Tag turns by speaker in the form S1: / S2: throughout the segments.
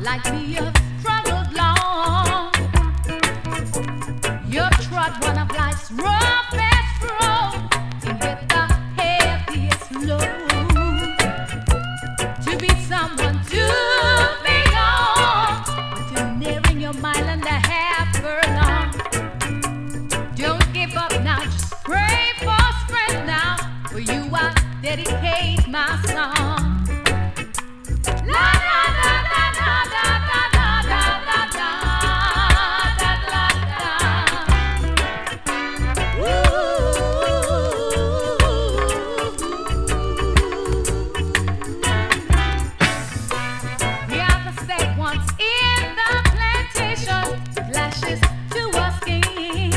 S1: like me, you've struggled long. You've trod one of life's roughest road, and with the heaviest load. To be someone to belong, but you're nearing your mile and a half furlong. Don't give up now, just pray for strength now. For you I dedicate my song. La la la la la la la la la la la la la. We are the same ones in the plantation, lashes to us king.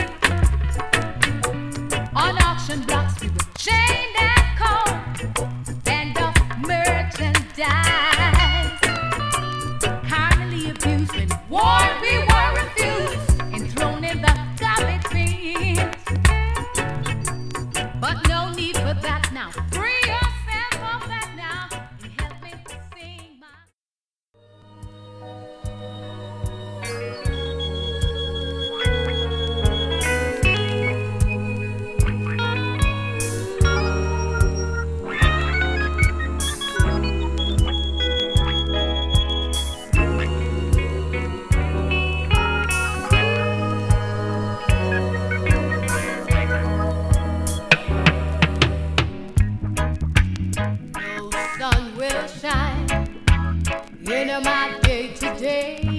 S1: On auction blocks we were chained and cold, band of merchandise. Carnally abused when war we were refused, enthroned in the garbage bins. But no need for that now. Free yourself of that now and help me sing my. No sun will shine in my day today.